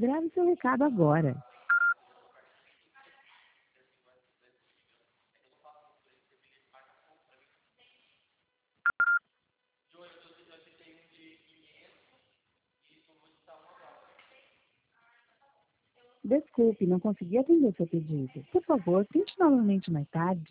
Grave seu recado agora. Desculpe, não consegui atender seu pedido. Por favor, tente novamente mais tarde.